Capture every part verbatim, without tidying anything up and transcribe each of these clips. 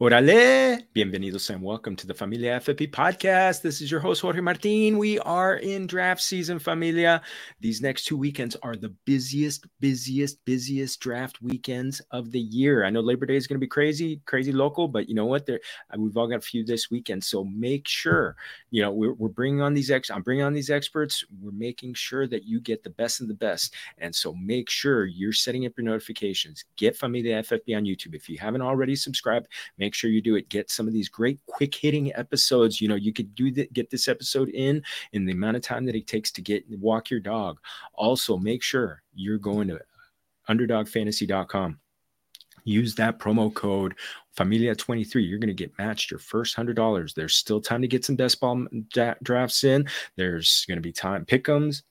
Orale, bienvenidos and welcome to the Familia F F P podcast. This is your host, Jorge Martin. We are in draft season, Familia. These next two weekends are the busiest, busiest, busiest draft weekends of the year. I know Labor Day is going to be crazy, crazy local, but you know what? There, we've all got a few this weekend. So make sure, you know, we're, we're bringing on these ex. I'm bringing on these experts. We're making sure that you get the best of the best. And so make sure you're setting up your notifications. Get Familia F F P on YouTube. If you haven't already subscribed, make sure you do it. Get some of these great quick hitting episodes. You know, you could do that, get this episode in in the amount of time that it takes to get walk your dog. Also, make sure you're going to underdog fantasy dot com. Use that promo code Familia twenty-three. You're going to get matched your first one hundred dollars. There's still time to get some best ball drafts in. There's going to be time pick'ems.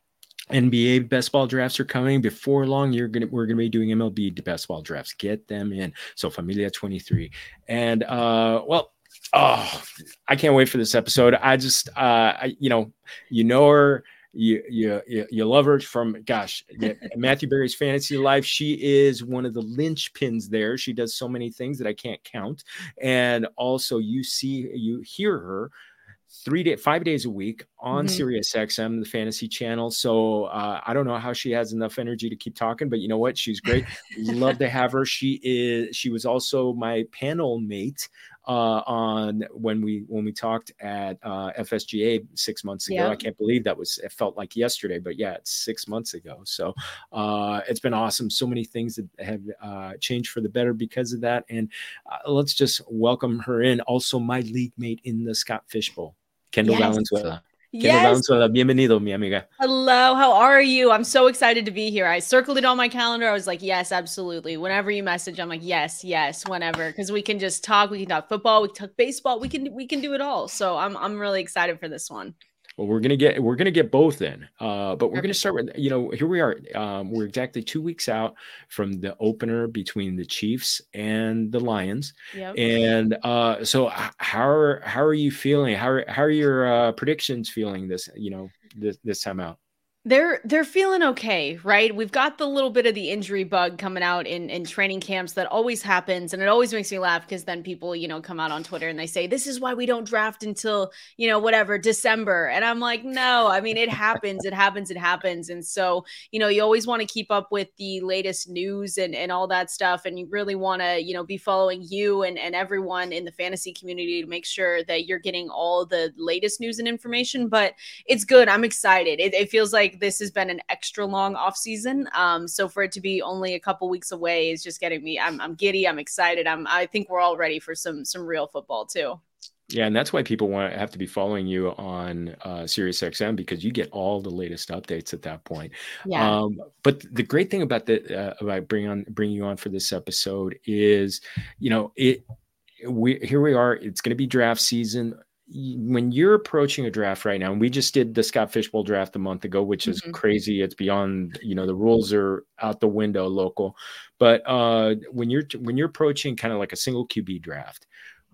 N B A best ball drafts are coming. Before long, you're gonna we're gonna be doing M L B best ball drafts. Get them in. So Familia twenty-three. And uh, well, oh, I can't wait for this episode. I just uh, I, you know, you know her. You, you you love her from, gosh, Matthew Berry's Fantasy Life. She is one of the linchpins there. She does so many things that I can't count. And also you see, you hear her three day, five days a week on mm-hmm. Sirius X M, the fantasy channel. So uh, I don't know how she has enough energy to keep talking, but you know what? She's great. Love to have her. She is, she was also my panel mate uh, on when we, when we talked at uh, F S G A six months ago. Yeah. I can't believe that was, it felt like yesterday, but yeah, it's six months ago. So uh, it's been awesome. So many things that have uh, changed for the better because of that. And uh, let's just welcome her in. Also my league mate in the Scott Fishbowl, Kendall yes. Valenzuela. Kendall yes. Valenzuela, bienvenido, mi amiga. Hello, how are you? I'm so excited to be here. I circled it on my calendar. I was like, yes, absolutely. Whenever you message, I'm like, yes, yes, whenever, because we can just talk. We can talk football. We can talk baseball. We can we can do it all. So I'm I'm really excited for this one. Well, we're gonna get we're gonna get both in, uh, but we're gonna start with, you know, here we are. Um, we're exactly two weeks out from the opener between the Chiefs and the Lions, yep. and uh, so how are how are you feeling? How are how are your uh, predictions feeling this you know this this time out? They're they're feeling okay, right? We've got the little bit of the injury bug coming out in, in training camps that always happens. And it always makes me laugh because then people, you know, come out on Twitter and they say, this is why we don't draft until, you know, whatever, December. And I'm like, no, I mean, it happens, it happens, it happens. And so, you know, you always want to keep up with the latest news and, and all that stuff. And you really want to, you know, be following you and, and everyone in the fantasy community to make sure that you're getting all the latest news and information. But it's good. I'm excited. It, it feels like this has been an extra long off season. Um, so for it to be only a couple weeks away is just getting me, I'm, I'm giddy. I'm excited. I'm, I think we're all ready for some, some real football too. Yeah. And that's why people want to have to be following you on uh, Sirius X M, because you get all the latest updates at that point. Yeah. Um, but the great thing about the, uh, about bringing on, bringing you on for this episode is, you know, it, we, here we are, it's going to be draft season. When you're approaching a draft right now, and we just did the Scott Fishbowl draft a month ago, which is mm-hmm. crazy. It's beyond, you know, the rules are out the window local. But uh, when you're when you're approaching kind of like a single Q B draft,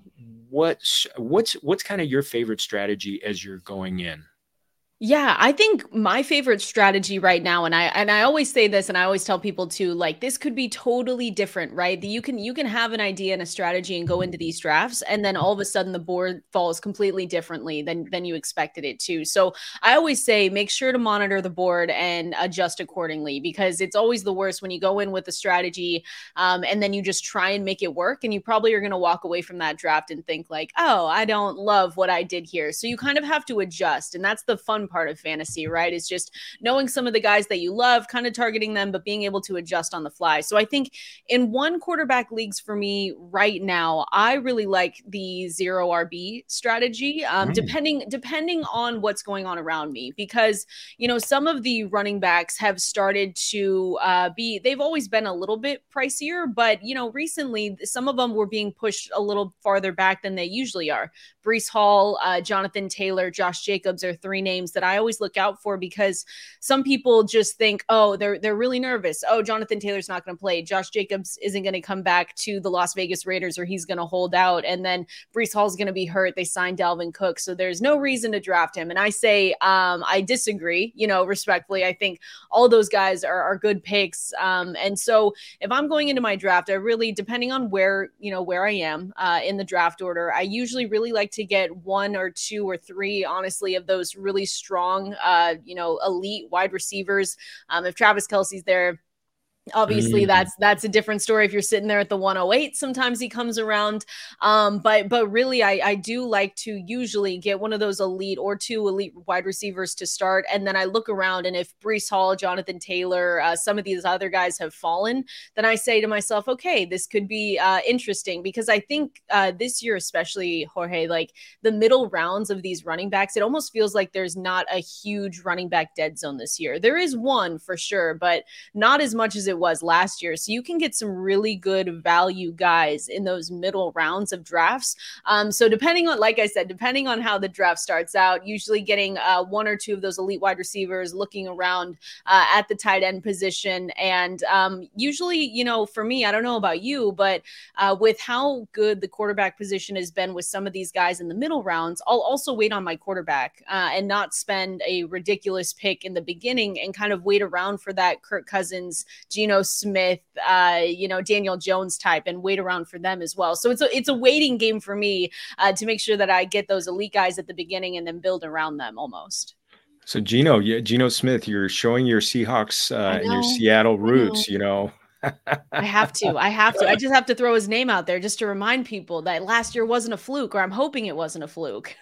what's what's what's kind of your favorite strategy as you're going in? Yeah, I think my favorite strategy right now, and I and I always say this, and I always tell people too, like this could be totally different, right? That you can you can have an idea and a strategy and go into these drafts, and then all of a sudden the board falls completely differently than than you expected it to. So I always say make sure to monitor the board and adjust accordingly, because it's always the worst when you go in with a strategy um, and then you just try and make it work, and you probably are going to walk away from that draft and think like, oh, I don't love what I did here. So you kind of have to adjust, and that's the fun part of fantasy, right? Is just knowing some of the guys that you love, kind of targeting them, but being able to adjust on the fly. So I think in one quarterback leagues for me right now, I really like the zero R B strategy, um, mm. depending depending on what's going on around me, because you know some of the running backs have started to uh, be. They've always been a little bit pricier, but you know recently some of them were being pushed a little farther back than they usually are. Breece Hall, uh, Jonathan Taylor, Josh Jacobs are three names that that I always look out for, because some people just think, oh, they're they're really nervous. Oh, Jonathan Taylor's not going to play. Josh Jacobs isn't going to come back to the Las Vegas Raiders, or he's going to hold out. And then Breece Hall's going to be hurt. They signed Dalvin Cook, so there's no reason to draft him. And I say um, I disagree, you know, respectfully. I think all those guys are, are good picks. Um, and so if I'm going into my draft, I really, depending on where, you know, where I am uh, in the draft order, I usually really like to get one or two or three, honestly, of those really strong, uh, you know, elite wide receivers. Um, if Travis Kelce's there, obviously, mm-hmm. that's that's a different story. If you're sitting there at the one oh eight, sometimes he comes around. Um, but but really, I, I do like to usually get one of those elite or two elite wide receivers to start. And then I look around, and if Breece Hall, Jonathan Taylor, uh, some of these other guys have fallen, then I say to myself, okay, this could be uh, interesting, because I think uh, this year, especially, Jorge, like the middle rounds of these running backs, it almost feels like there's not a huge running back dead zone this year. There is one for sure, but not as much as it was last year. So you can get some really good value guys in those middle rounds of drafts. Um, so depending on, like I said, depending on how the draft starts out, usually getting uh, one or two of those elite wide receivers, looking around uh, at the tight end position. And um, usually, you know, for me, I don't know about you, but uh, with how good the quarterback position has been with some of these guys in the middle rounds, I'll also wait on my quarterback uh, and not spend a ridiculous pick in the beginning and kind of wait around for that Kirk Cousins, Geno Smith, uh, you know, Daniel Jones type, and wait around for them as well. So it's a, it's a waiting game for me uh, to make sure that I get those elite guys at the beginning and then build around them almost. So Geno, yeah, Geno Smith, you're showing your Seahawks uh, and your Seattle roots, know. you know. I have to. I have to. I just have to throw his name out there just to remind people that last year wasn't a fluke, or I'm hoping it wasn't a fluke.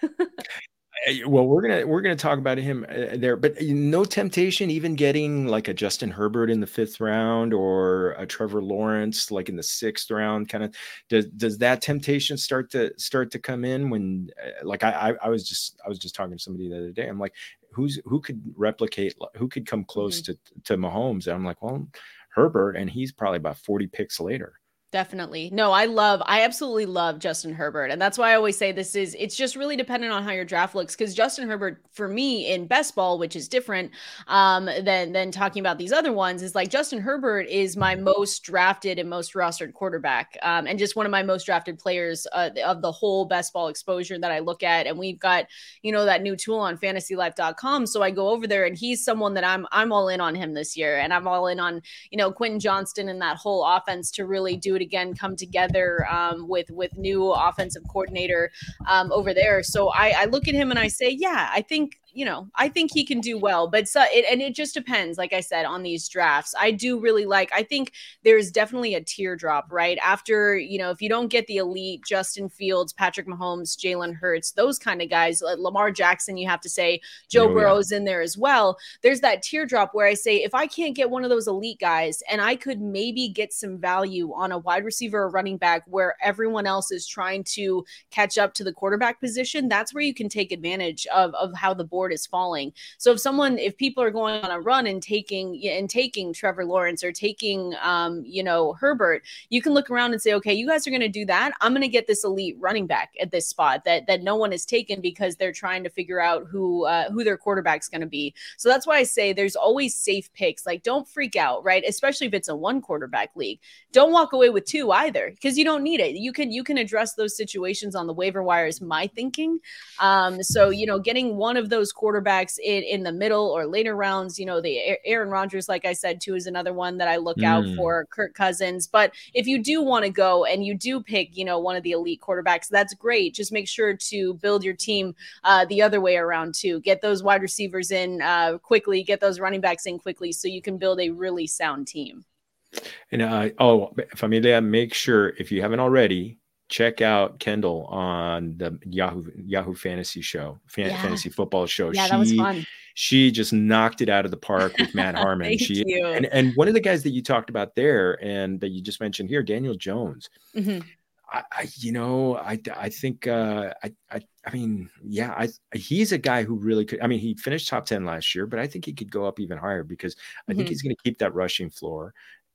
Well, we're gonna we're gonna talk about him uh, there, but no temptation even getting like a Justin Herbert in the fifth round or a Trevor Lawrence like in the sixth round. Kind of does does that temptation start to start to come in when uh, like I I was just I was just talking to somebody the other day. I'm like, who's who could replicate, who could come close mm-hmm. to to Mahomes? And I'm like, well, Herbert, and he's probably about forty picks later. Definitely. No, I love, I absolutely love Justin Herbert. And that's why I always say this is, it's just really dependent on how your draft looks. Cause Justin Herbert for me in best ball, which is different um, than, than talking about these other ones, is like Justin Herbert is my most drafted and most rostered quarterback. Um, and just one of my most drafted players uh, of the whole best ball exposure that I look at. And we've got, you know, that new tool on fantasy life dot com. So I go over there, and he's someone that I'm, I'm all in on him this year. And I'm all in on, you know, Quentin Johnston and that whole offense to really do it again, come together um, with with new offensive coordinator um, over there. So I, I look at him and I say, yeah, I think, you know, I think he can do well, but so it, and it just depends, like I said, on these drafts. I do really like, I think there's definitely a teardrop, right? After, you know, if you don't get the elite Justin Fields, Patrick Mahomes, Jalen Hurts, those kind of guys, like Lamar Jackson, you have to say Joe oh, Burrow's yeah. in there as well. There's that teardrop where I say, if I can't get one of those elite guys and I could maybe get some value on a wide receiver or running back where everyone else is trying to catch up to the quarterback position, that's where you can take advantage of, of how the board is falling. So if someone, if people are going on a run and taking and taking Trevor Lawrence or taking, um, you know, Herbert, you can look around and say, okay, you guys are going to do that. I'm going to get this elite running back at this spot that that no one has taken because they're trying to figure out who uh, who their quarterback's going to be. So that's why I say there's always safe picks. Like, don't freak out, right? Especially if it's a one quarterback league. Don't walk away with two either, because you don't need it. You can you can address those situations on the waiver wire is my thinking. Um, so, you know, getting one of those quarterbacks in, in the middle or later rounds, you know, the Aaron Rodgers, like I said, too, is another one that I look mm. out for, Kirk Cousins. But if you do want to go and you do pick, you know, one of the elite quarterbacks, that's great. Just make sure to build your team uh, the other way around too. Get those wide receivers in uh, quickly, get those running backs in quickly so you can build a really sound team. And uh, oh, Familia, make sure if you haven't already, check out Kendall on the Yahoo Yahoo Fantasy Show, fan, yeah. Fantasy Football Show. Yeah, she, that was fun. She just knocked it out of the park with Matt Harmon. Thank she you. And, and one of the guys that you talked about there and that you just mentioned here, Daniel Jones. Mm-hmm. I, I, you know, I, I think, uh, I, I, I mean, yeah, I, he's a guy who really could. I mean, he finished top ten last year, but I think he could go up even higher because I mm-hmm. think he's going to keep that rushing floor.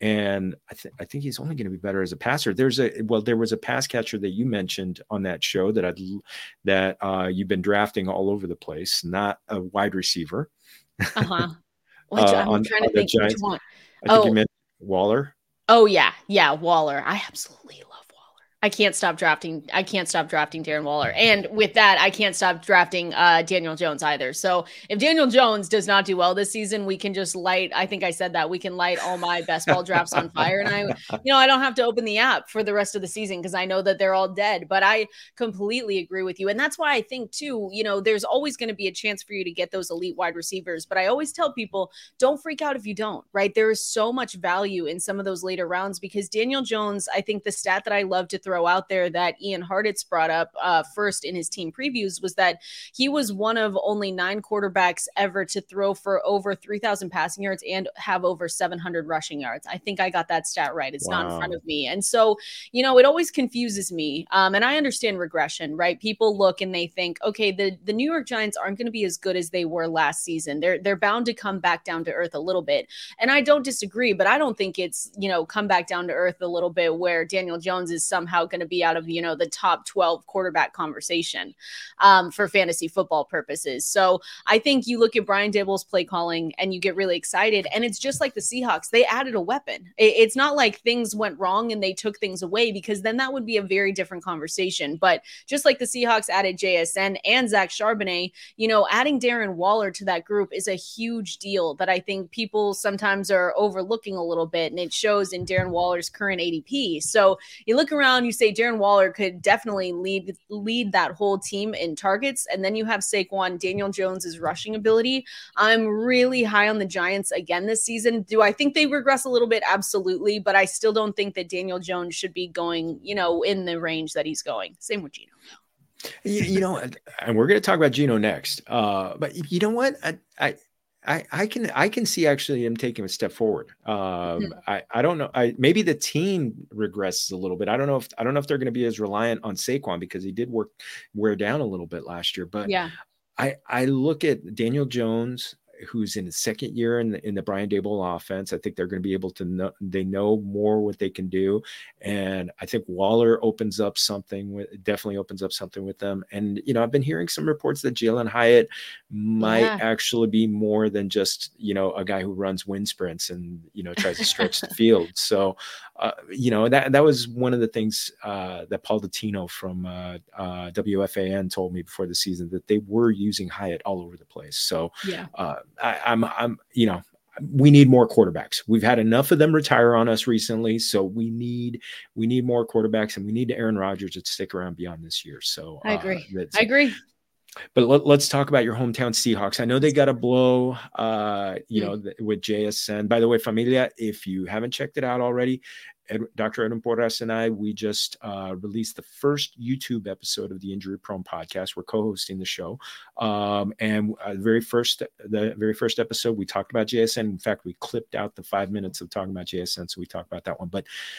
And I think I think he's only going to be better as a passer. There's a well, there was a pass catcher that you mentioned on that show that I'd that uh, you've been drafting all over the place, not a wide receiver. Uh-huh. Which uh, I'm on, trying on to think which one. I think Oh, you meant Waller. Oh yeah, yeah, Waller. I absolutely love Waller. I can't stop drafting. I can't stop drafting Darren Waller, and with that, I can't stop drafting uh, Daniel Jones either. So if Daniel Jones does not do well this season, we can just light. I think I said that we can light all my best ball drafts on fire, and I, you know, I don't have to open the app for the rest of the season because I know that they're all dead. But I completely agree with you, and that's why I think too. You know, there's always going to be a chance for you to get those elite wide receivers, but I always tell people, don't freak out if you don't. Right? There is so much value in some of those later rounds because Daniel Jones. I think the stat that I love to throw out there that Ian Hartitz brought up uh, first in his team previews was that he was one of only nine quarterbacks ever to throw for over three thousand passing yards and have over seven hundred rushing yards. I think I got that stat right. It's wow. Not in front of me. And so, you know, it always confuses me. Um, and I understand regression, right? People look and they think, okay, the, the New York Giants aren't going to be as good as they were last season. They're, they're bound to come back down to earth a little bit. And I don't disagree, but I don't think it's, you know, come back down to earth a little bit where Daniel Jones is somehow going to be out of, you know, the top twelve quarterback conversation um, for fantasy football purposes. So I think you look at Brian Daboll's play calling and you get really excited. And it's just like the Seahawks. They added a weapon. It's not like things went wrong and they took things away because then that would be a very different conversation. But just like the Seahawks added J S N and Zach Charbonnet, you know, adding Darren Waller to that group is a huge deal that I think people sometimes are overlooking a little bit. And it shows in Darren Waller's current A D P. So you look around, you say Darren Waller could definitely lead lead that whole team in targets. And then you have Saquon, Daniel Jones's rushing ability. I'm really high on the Giants again this season. Do I think they regress a little bit? Absolutely. But I still don't think that Daniel Jones should be going, you know, in the range that he's going. Same with Geno. you, you know, and we're going to talk about Geno next. Uh, but you know what? I, I I, I can I can see actually him taking a step forward. Um, mm-hmm. I, I don't know. I maybe the team regresses a little bit. I don't know if I don't know if they're going to be as reliant on Saquon because he did work wear down a little bit last year. But yeah, I I look at Daniel Jones, who's in his second year in the, in the Brian Daboll offense. I think they're going to be able to know, they know more what they can do. And I think Waller opens up something with, definitely opens up something with them. And, you know, I've been hearing some reports that Jalen Hyatt might yeah. actually be more than just, you know, a guy who runs wind sprints and, you know, tries to stretch the field. So, uh, you know, that, that was one of the things uh, that Paul Dottino from uh, uh, W F A N told me before the season, that they were using Hyatt all over the place. So, yeah. uh, I, I'm, I'm, you know, we need more quarterbacks. We've had enough of them retire on us recently. So we need, we need more quarterbacks, and we need Aaron Rodgers to stick around beyond this year. So I agree. Uh, I agree. But let, let's talk about your hometown Seahawks. I know they got a blow, uh, you mm. know, th- with J S N. By the way, Familia, if you haven't checked it out already, Ed, Doctor Edwin Porras and I, we just uh, released the first YouTube episode of the Injury Prone podcast. We're co-hosting the show, um, and uh, the very first, the very first episode, we talked about J S N. In fact, we clipped out the five minutes of talking about J S N, so we talked about that one. But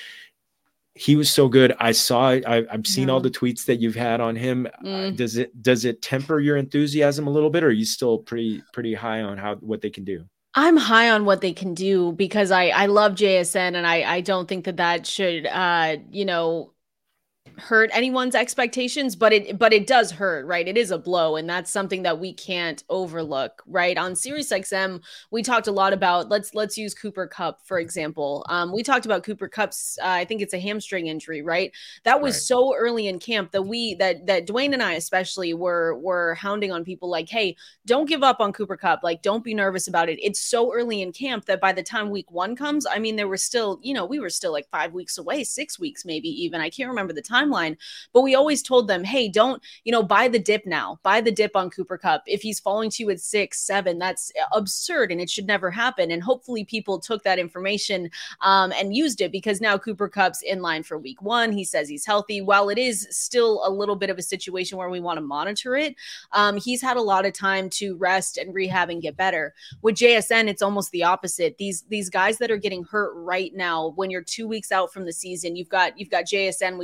he was so good. I saw, I, I've seen yeah. all the tweets that you've had on him. Mm. Uh, does it, does it temper your enthusiasm a little bit, or are you still pretty, pretty high on how, what they can do? I'm high on what they can do because I, I love J S N, and I, I don't think that that should, uh, you know, hurt anyone's expectations, but it but it does hurt, right? It is a blow, and that's something that we can't overlook, right? On Sirius X M, we talked a lot about, let's let's use Cooper Kupp, for example. Um, we talked about Cooper Kupp's, uh, I think it's a hamstring injury, right? That was right. so early in camp that we, that that Dwayne and I especially were, were hounding on people like, hey, don't give up on Cooper Kupp. Like, don't be nervous about it. It's so early in camp that by the time week one comes, I mean, there were still, you know, we were still like five weeks away, six weeks maybe even. I can't remember the time. Timeline, but we always told them, hey, don't, you know, buy the dip now, buy the dip on Cooper Kupp. If he's falling to you at six, seven, that's absurd and it should never happen. And hopefully people took that information um, and used it, because now Cooper Kupp's in line for week one. He says he's healthy. While it is still a little bit of a situation where we want to monitor it, um, he's had a lot of time to rest and rehab and get better. With J S N, it's almost the opposite. These, these guys that are getting hurt right now, when you're two weeks out from the season, you've got, you've got J S N. We got news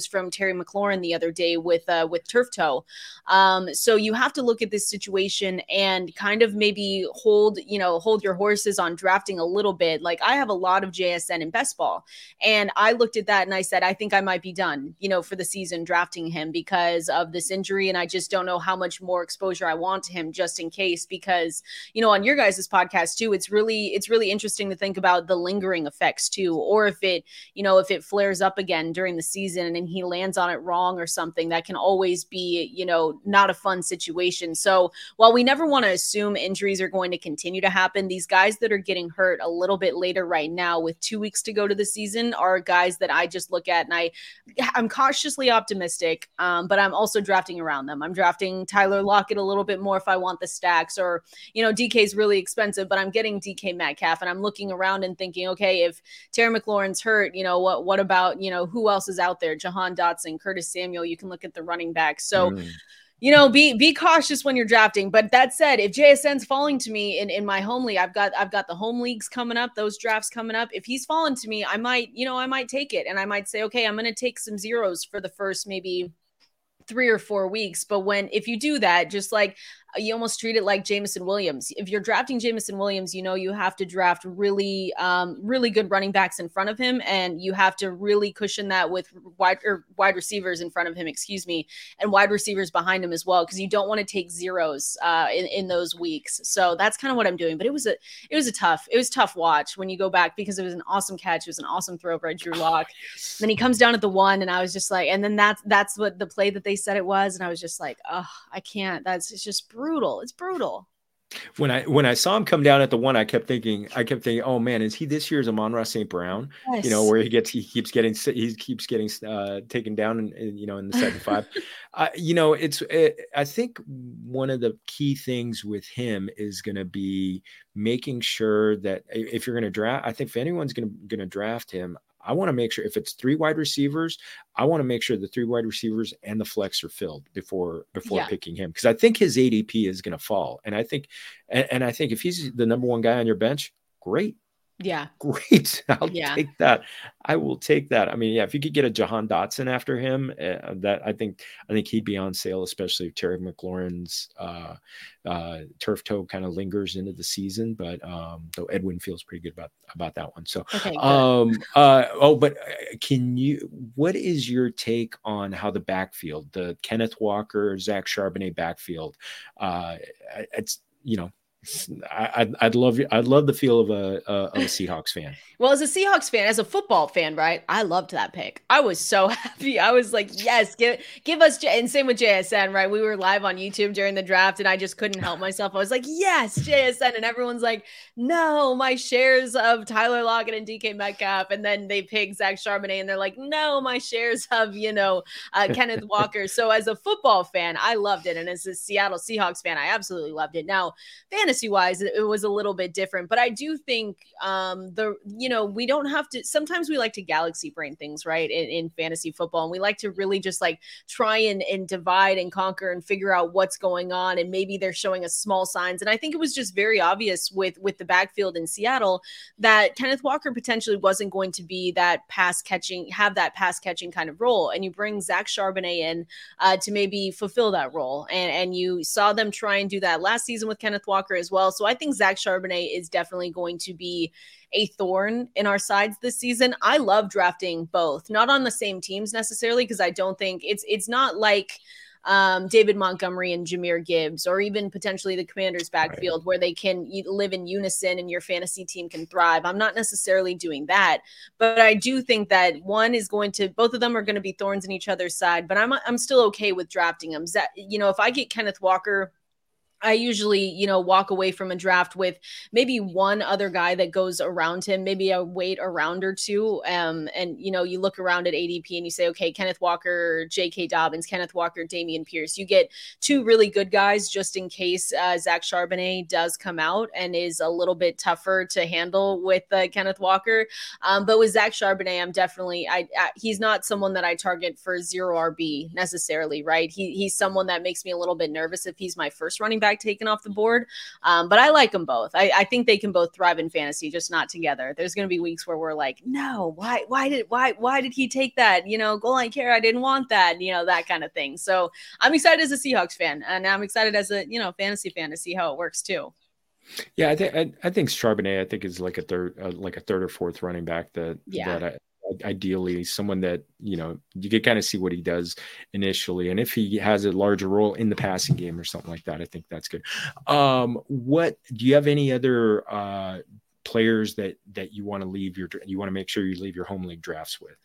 from Terry McLaurin the other day with uh, with turf toe. Um, so you have to look at this situation and kind of maybe hold, you know, hold your horses on drafting a little bit. Like I have a lot of J S N in best ball, and I looked at that and I said, I think I might be done, you know, for the season drafting him because of this injury. And I just don't know how much more exposure I want to him just in case, because, you know, on your guys' podcast too, it's really, it's really interesting to think about the lingering effects too, or if it, you know, if it flares up again during the season and he lands on it wrong or something, that can always be, you know, not a fun situation. So while we never want to assume injuries are going to continue to happen, these guys that are getting hurt a little bit later right now with two weeks to go to the season are guys that I just look at and I, I'm cautiously optimistic, um, but I'm also drafting around them. I'm drafting Tyler Lockett a little bit more if I want the stacks, or, you know, D K is really expensive, but I'm getting D K Metcalf and I'm looking around and thinking, okay, if Terry McLaurin's hurt, you know, what, what about, you know, who else is out there? Jahan Dotson, Curtis Samuel, you can look at the running backs. So, mm. you know, be, be cautious when you're drafting. But that said, if J S N's falling to me in, in my home league, I've got, I've got the home leagues coming up, those drafts coming up. If he's fallen to me, I might, you know, I might take it. And I might say, okay, I'm going to take some zeros for the first maybe three or four weeks. But when, if you do that, just like, you almost treat it like Jameson Williams. If you're drafting Jameson Williams, you know, you have to draft really, um, really good running backs in front of him. And you have to really cushion that with wide or wide receivers in front of him, excuse me, and wide receivers behind him as well. Cause you don't want to take zeros uh, in, in those weeks. So that's kind of what I'm doing, but it was a, it was a tough, it was a tough watch when you go back because it was an awesome catch. It was an awesome throw by Drew Lock. Then he comes down at the one and I was just like, and then that's, that's what the play that they said it was. And I was just like, oh, I can't, that's, it's just brutal. It's brutal. When I when I saw him come down at the one, I kept thinking, I kept thinking, oh man, is he this year's Amon-Ra Saint Brown? Yes. You know, where he gets, he keeps getting, he keeps getting uh, taken down, in, in, you know, in the second five. uh, you know, it's, it, I think one of the key things with him is going to be making sure that if you're going to draft, I think if anyone's going to going to draft him, I want to make sure if it's three wide receivers, I want to make sure the three wide receivers and the flex are filled before before yeah. picking him, because I think his A D P is going to fall, and I think and, and I think if he's the number one guy on your bench, great. Yeah. Great. I'll yeah. take that. I will take that. I mean, yeah, if you could get a Jahan Dotson after him, uh, that I think, I think he'd be on sale, especially if Terry McLaurin's uh, uh, turf toe kind of lingers into the season. But um, though Edwin feels pretty good about, about that one. So, okay, um, uh, oh, but can you, what is your take on how the backfield, the Kenneth Walker, Zach Charbonnet backfield, uh, it's, you know, I, I'd love I'd love the feel of a, a, of a Seahawks fan. Well, as a Seahawks fan, as a football fan, right? I loved that pick. I was so happy. I was like, yes, give give us J- and same with J S N, right? We were live on YouTube during the draft, and I just couldn't help myself. I was like, yes, J S N, and everyone's like, no, my shares of Tyler Lockett and D K Metcalf, and then they pick Zach Charbonnet, and they're like, no, my shares of you know uh, Kenneth Walker. So as a football fan, I loved it, and as a Seattle Seahawks fan, I absolutely loved it. Now, fantasy wise, it was a little bit different, but I do think um, the, you know, we don't have to, sometimes we like to galaxy brain things, right. In, in fantasy football. And we like to really just like try and, and divide and conquer and figure out what's going on. And maybe they're showing us small signs. And I think it was just very obvious with, with the backfield in Seattle that Kenneth Walker potentially wasn't going to be that pass catching, have that pass catching kind of role. And you bring Zach Charbonnet in uh, to maybe fulfill that role. And, and you saw them try and do that last season with Kenneth Walker as well. So I think Zach Charbonnet is definitely going to be a thorn in our sides this season. I love drafting both, not on the same teams necessarily, because I don't think it's it's not like um, David Montgomery and Jahmyr Gibbs, or even potentially the Commanders backfield, right, where they can live in unison and your fantasy team can thrive. I'm not necessarily doing that, but I do think that one is going to, both of them are going to be thorns in each other's side, but I'm I'm still okay with drafting them. You know, if I get Kenneth Walker, I usually, you know, walk away from a draft with maybe one other guy that goes around him, maybe a wait a round or two. Um, and, you know, you look around at A D P and you say, okay, Kenneth Walker, J K Dobbins, Kenneth Walker, Dameon Pierce. You get two really good guys just in case uh, Zach Charbonnet does come out and is a little bit tougher to handle with uh, Kenneth Walker. Um, but with Zach Charbonnet, I'm definitely, I, I he's not someone that I target for zero R B necessarily, right? He He's someone that makes me a little bit nervous if he's my first running back back taken off the board. Um, but I like them both. I, I think they can both thrive in fantasy, just not together. There's going to be weeks where we're like, no, why, why did, why, why did he take that? You know, goal line care, I didn't want that. You know, that kind of thing. So I'm excited as a Seahawks fan, and I'm excited as a, you know, fantasy fan to see how it works too. Yeah, I think I, I think Charbonnet, I think is like a third, uh, like a third or fourth running back that yeah. that I, ideally someone that, you know, you can kind of see what he does initially, and if he has a larger role in the passing game or something like that, I think that's good. Um, what do you have any other uh, players that that you want to leave your you want to make sure you leave your home league drafts with?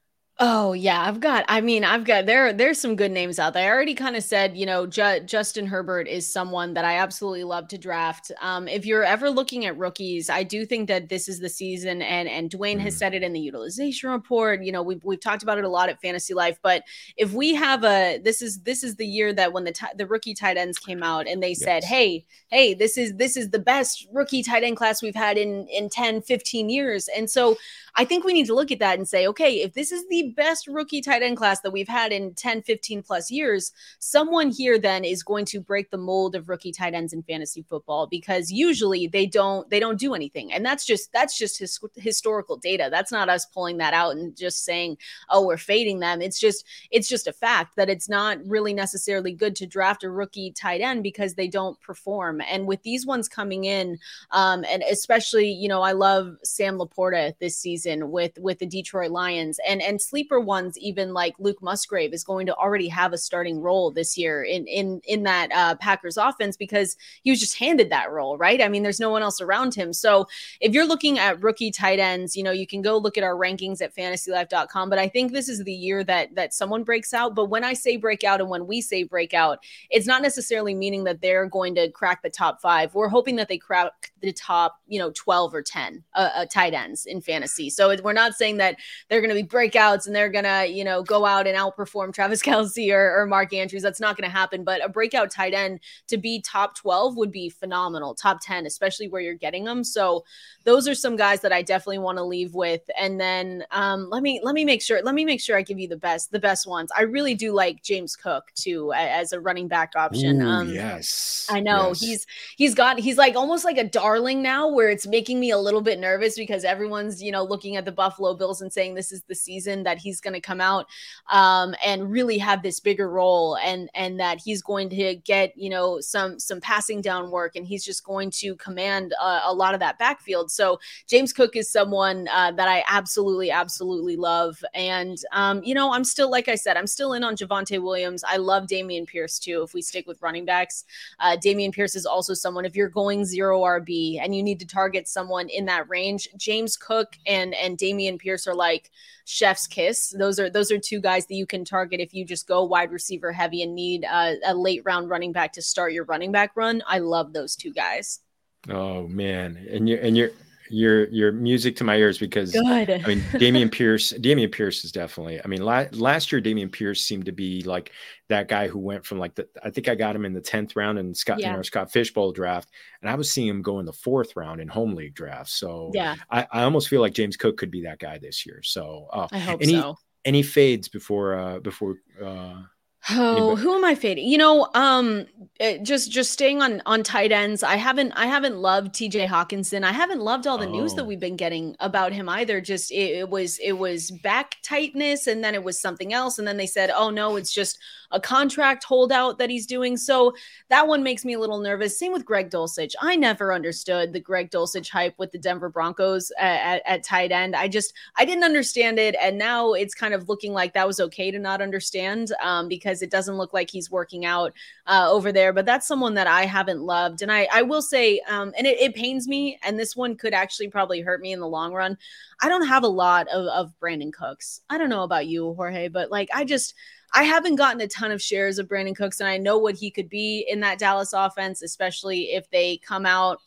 Oh yeah, I've got, I mean, I've got, there, there's some good names out there. I already kind of said, you know, Ju- Justin Herbert is someone that I absolutely love to draft. Um, if you're ever looking at rookies, I do think that this is the season, and, and Dwayne mm. has said it in the utilization report. You know, we've, we've talked about it a lot at Fantasy Life, but if we have a, this is, this is the year that when the, t- the rookie tight ends came out and they yes. said, Hey, Hey, this is, this is the best rookie tight end class we've had in, in ten, fifteen years. And so I think we need to look at that and say, okay, if this is the best rookie tight end class that we've had in ten, fifteen plus years, someone here then is going to break the mold of rookie tight ends in fantasy football, because usually they don't, they don't do anything. And that's just, that's just his, historical data. That's not us pulling that out and just saying, oh, we're fading them. It's just, it's just a fact that it's not really necessarily good to draft a rookie tight end because they don't perform. And with these ones coming in, um, and especially, you know, I love Sam Laporta this season with with the Detroit Lions, and and sleeper ones, even like Luke Musgrave is going to already have a starting role this year in in in that uh, Packers offense, because he was just handed that role, right? I mean, there's no one else around him. So if you're looking at rookie tight ends, you know, you can go look at our rankings at fantasy life dot com, but I think this is the year that that someone breaks out. But when I say breakout and when we say breakout, it's not necessarily meaning that they're going to crack the top five. We're hoping that they crack the top, you know, twelve or ten uh, uh, tight ends in fantasy. So we're not saying that they're going to be breakouts and they're going to, you know, go out and outperform Travis Kelce or, or Mark Andrews. That's not going to happen. But a breakout tight end to be top twelve would be phenomenal. Top ten, especially where you're getting them. So those are some guys that I definitely want to leave with. And then um, let me let me make sure let me make sure I give you the best the best ones. I really do like James Cook too as a running back option. Ooh, um, yes, I know yes. he's he's got he's like almost like a darling now, where it's making me a little bit nervous because everyone's, you know, looking at the Buffalo Bills and saying this is the season that he's going to come out um, and really have this bigger role, and and that he's going to get, you know, some some passing down work, and he's just going to command a, a lot of that backfield. So James Cook is someone uh, that I absolutely absolutely love, and um, you know, I'm still, like I said, I'm still in on Javonte Williams. I love Dameon Pierce too. If we stick with running backs, uh, Dameon Pierce is also someone, if you're going zero R B and you need to target someone in that range, James Cook and and Dameon Pierce are like chef's kiss. Those are those are two guys that you can target if you just go wide receiver heavy and need a, a late round running back to start your running back run. I love those two guys. Oh man, and you and you're Your your music to my ears, because Good. I mean, Dameon Pierce, Dameon Pierce is definitely, I mean, la- last year, Dameon Pierce seemed to be like that guy who went from like the, I think I got him in the tenth round in Scott, yeah. in our Scott Fishbowl draft. And I was seeing him go in the fourth round in home league drafts. So yeah, I, I almost feel like James Cook could be that guy this year. So uh, I hope any, so. Any fades before, uh, before, uh, Oh, Anybody? Who am I fading? You know, um, it, just just staying on on tight ends. I haven't I haven't loved T J Hawkinson. I haven't loved all the oh. news that we've been getting about him either. Just it, it was it was back tightness, and then it was something else, and then they said, oh no, it's just a contract holdout that he's doing. So that one makes me a little nervous. Same with Greg Dulcich. I never understood the Greg Dulcich hype with the Denver Broncos at, at, at tight end. I just I didn't understand it, and now it's kind of looking like that was okay to not understand um, because it doesn't look like he's working out uh, over there. But that's someone that I haven't loved. And I, I will say, um, and it, it pains me, and this one could actually probably hurt me in the long run. I don't have a lot of, of Brandon Cooks. I don't know about you, Jorge, but like, I just, I haven't gotten a ton of shares of Brandon Cooks, and I know what he could be in that Dallas offense, especially if they come out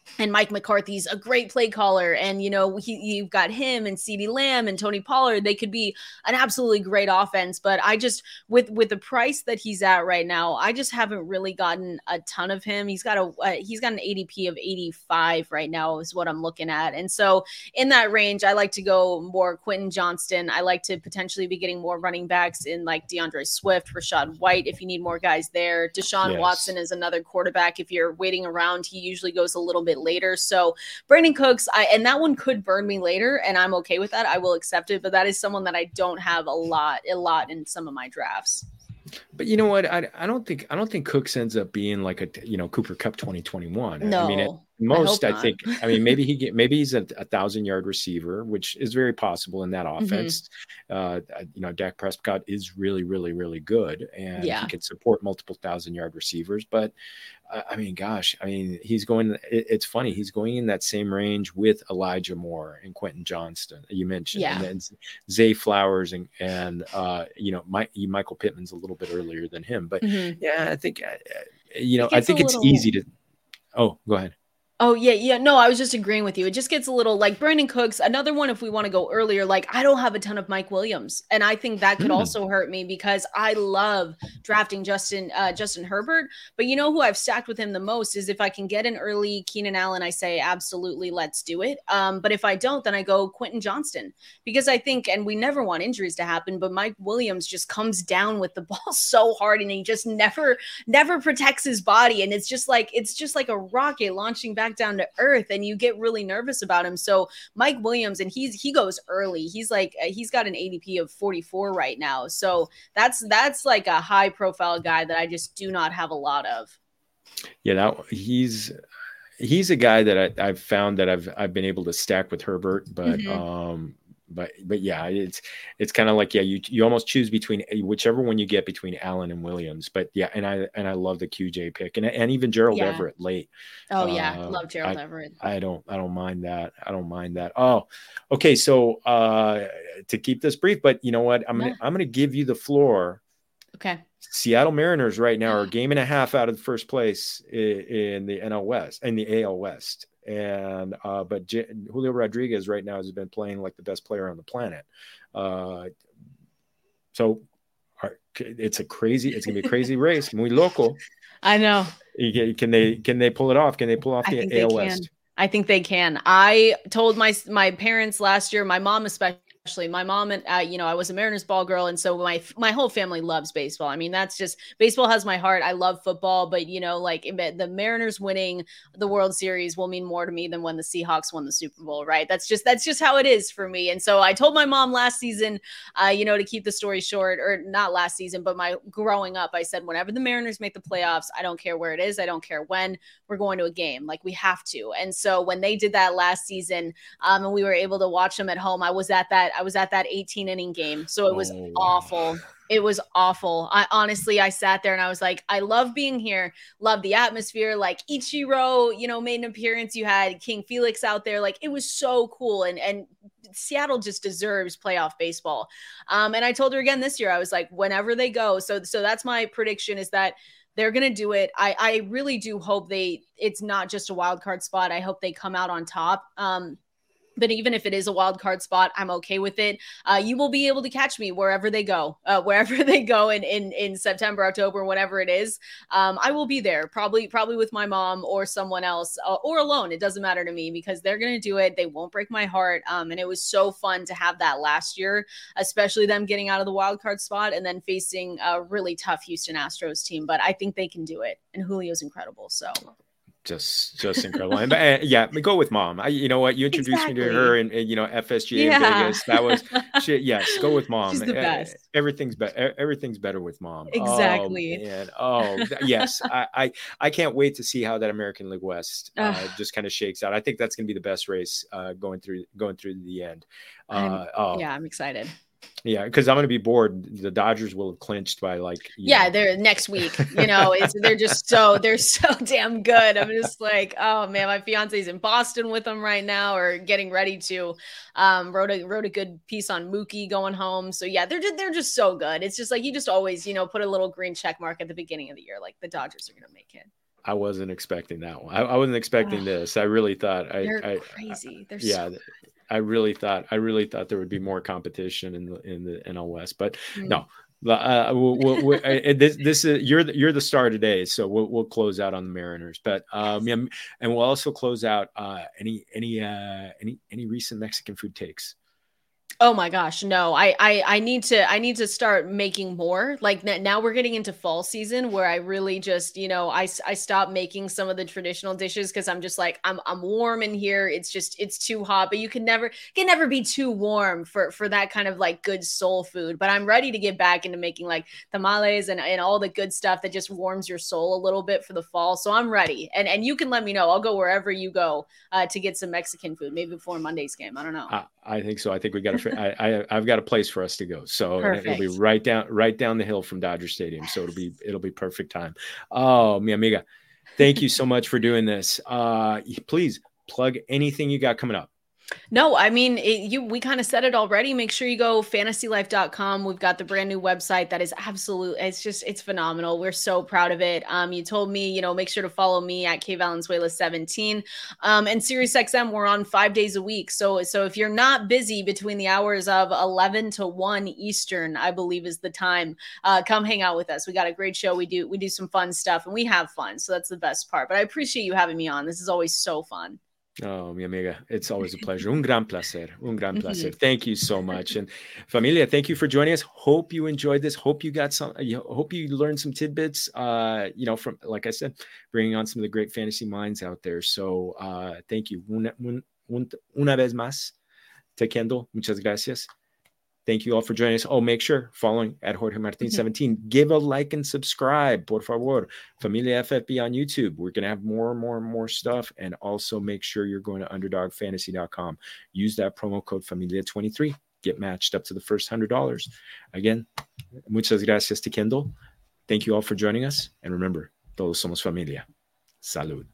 And Mike McCarthy's a great play caller. And, you know, he, you've got him and CeeDee Lamb and Tony Pollard. They could be an absolutely great offense. But I just, with with the price that he's at right now, I just haven't really gotten a ton of him. He's got a uh, he's got an A D P of eighty-five right now is what I'm looking at. And so in that range, I like to go more Quentin Johnston. I like to potentially be getting more running backs in like DeAndre Swift, Rachaad White, if you need more guys there. Deshaun yes. Watson is another quarterback. If you're waiting around, he usually goes a little bit later. So Brandin Cooks, I and that one could burn me later, and I'm okay with that. I will accept it, but that is someone that I don't have a lot, a lot in some of my drafts. But you know what? I I don't think I don't think Cooks ends up being like a you know Cooper Kupp twenty twenty-one. No, I mean, at most I, I think I mean maybe he get maybe he's a, a thousand yard receiver, which is very possible in that offense. Mm-hmm. Uh, you know, Dak Prescott is really, really, really good, and yeah. he can support multiple thousand yard receivers. But uh, I mean, gosh, I mean, he's going. It, it's funny, he's going in that same range with Elijah Moore and Quentin Johnston. You mentioned, yeah, and then Zay Flowers and and uh, you know, Mike, Michael Pittman's a little bit earlier than him, but mm-hmm. yeah, I think uh, you know, I think it's little... easy to. Oh, go ahead. Oh, yeah, yeah. No, I was just agreeing with you. It just gets a little like Brandin Cooks. Another one, if we want to go earlier, like I don't have a ton of Mike Williams. And I think that could mm. also hurt me because I love drafting Justin uh, Justin Herbert. But you know who I've stacked with him the most is if I can get an early Keenan Allen, I say, absolutely, let's do it. Um, but if I don't, then I go Quentin Johnston because I think, and we never want injuries to happen, but Mike Williams just comes down with the ball so hard and he just never, never protects his body. And it's just like, it's just like a rocket launching back down to earth and you get really nervous about him. So Mike Williams, and he's he goes early. He's like he's got an A D P of forty-four right now. So that's that's like a high profile guy that I just do not have a lot of. Yeah, that he's he's a guy that I, I've found that I've I've been able to stack with Herbert, but mm-hmm. um But but yeah, it's it's kind of like yeah, you you almost choose between whichever one you get between Allen and Williams. But yeah, and I and I love the Q J pick and and even Gerald yeah. Everett late. Oh yeah, uh, love Gerald I, Everett. I don't I don't mind that. I don't mind that. Oh, okay. So uh, to keep this brief, but you know what? I'm yeah. gonna I'm gonna give you the floor. Okay. Seattle Mariners right now are a game and a half out of first place in, in the N L West in the A L West. And uh, but J- Julio Rodriguez right now has been playing like the best player on the planet. Uh, so our, it's a crazy, it's gonna be a crazy race. Muy loco. I know. You get, can they can they pull it off? Can they pull off the A L West? I think they can. I told my my parents last year, my mom especially. Actually, my mom and uh, you know, I was a Mariners ball girl, and so my my whole family loves baseball. I mean, that's just baseball has my heart. I love football, but you know, like the Mariners winning the World Series will mean more to me than when the Seahawks won the Super Bowl, right? That's just that's just how it is for me. And so I told my mom last season, uh, you know, to keep the story short, or not last season, but my growing up, I said, whenever the Mariners make the playoffs, I don't care where it is, I don't care when, we're going to a game, like we have to. And so when they did that last season, um, and we were able to watch them at home, I was at that. I was at that eighteen inning game. So it was oh, awful. It was awful. I honestly, I sat there and I was like, I love being here. Love the atmosphere. Like Ichiro, you know, made an appearance. You had King Felix out there. Like it was so cool. And, and Seattle just deserves playoff baseball. Um, and I told her again this year, I was like, whenever they go. So, so that's my prediction is that they're going to do it. I, I really do hope they, it's not just a wild card spot. I hope they come out on top. Um, But even if it is a wild card spot, I'm okay with it. Uh, you will be able to catch me wherever they go, uh, wherever they go in, in, in September, October, whatever it is. Um, I will be there probably, probably with my mom or someone else uh, or alone. It doesn't matter to me because they're going to do it. They won't break my heart. Um, and it was so fun to have that last year, especially them getting out of the wild card spot and then facing a really tough Houston Astros team. But I think they can do it. And Julio's incredible. So. Just, just incredible. And, uh, yeah, go with mom. I, you know what? You introduced exactly. me to her and, and, you know, F S G A yeah. in Vegas. That was shit. Yes. Go with mom. She's the best. Everything's better. Everything's better with mom. Exactly. Oh, and oh, yes. I, I, I can't wait to see how that American League West uh, just kind of shakes out. I think that's going to be the best race uh, going through, going through the end. Uh, oh. Yeah, I'm excited. Yeah, because I'm going to be bored. The Dodgers will have clinched by like yeah, know. they're next week. You know, it's they're just so they're so damn good. I'm just like, oh man, my fiance's in Boston with them right now, or getting ready to. Um, wrote a wrote a good piece on Mookie going home. So yeah, they're just, they're just so good. It's just like you just always you know put a little green check mark at the beginning of the year, like the Dodgers are going to make it. I wasn't expecting that one. I, I wasn't expecting oh, this. I really thought I, they're I crazy. They're yeah. so I really thought I really thought there would be more competition in the in the N L West, but mm. no. Uh, we'll, we'll, we'll, this this is you're the, you're the star today, so we'll we'll close out on the Mariners, but um yeah, and we'll also close out uh any any uh any any recent Mexican food takes. Oh my gosh, no. I I I need to I need to start making more. Like now we're getting into fall season where I really just, you know, I I stop making some of the traditional dishes cuz I'm just like I'm I'm warm in here. It's just it's too hot, but you can never can never be too warm for for that kind of like good soul food. But I'm ready to get back into making like tamales and and all the good stuff that just warms your soul a little bit for the fall. So I'm ready. And and you can let me know. I'll go wherever you go uh, to get some Mexican food, maybe before Monday's game. I don't know. Uh, I think so. I think we got to. I, I I've got a place for us to go. So perfect. It'll be right down right down the hill from Dodger Stadium. So it'll be it'll be perfect time. Oh, mi amiga, thank you so much for doing this. Uh, please plug anything you got coming up. No, I mean, it, you. we kind of said it already. Make sure you go fantasy life dot com. We've got the brand new website that is absolute. It's just, it's phenomenal. We're so proud of it. Um, you told me, you know, make sure to follow me at K Valenzuela seventeen. Um, and SiriusXM, we're on five days a week. So, so if you're not busy between the hours of eleven to one Eastern, I believe is the time, uh, come hang out with us. We got a great show. We do, we do some fun stuff and we have fun. So that's the best part. But I appreciate you having me on. This is always so fun. Oh, mi amiga, it's always a pleasure. Un gran placer. Un gran placer. Thank you so much. And familia, thank you for joining us. Hope you enjoyed this. Hope you got some, you hope you learned some tidbits, uh, you know, from, like I said, bringing on some of the great fantasy minds out there. So uh, thank you. Una, un, un, una vez más, te Kendall. Muchas gracias. Thank you all for joining us. Oh, make sure following at Jorge Martin seventeen. Mm-hmm. Give a like and subscribe, por favor. Familia F F B on YouTube. We're going to have more and more and more stuff. And also make sure you're going to underdog fantasy dot com. Use that promo code Familia twenty-three. Get matched up to the first one hundred dollars. Again, muchas gracias to Kendall. Thank you all for joining us. And remember, todos somos familia. Salud.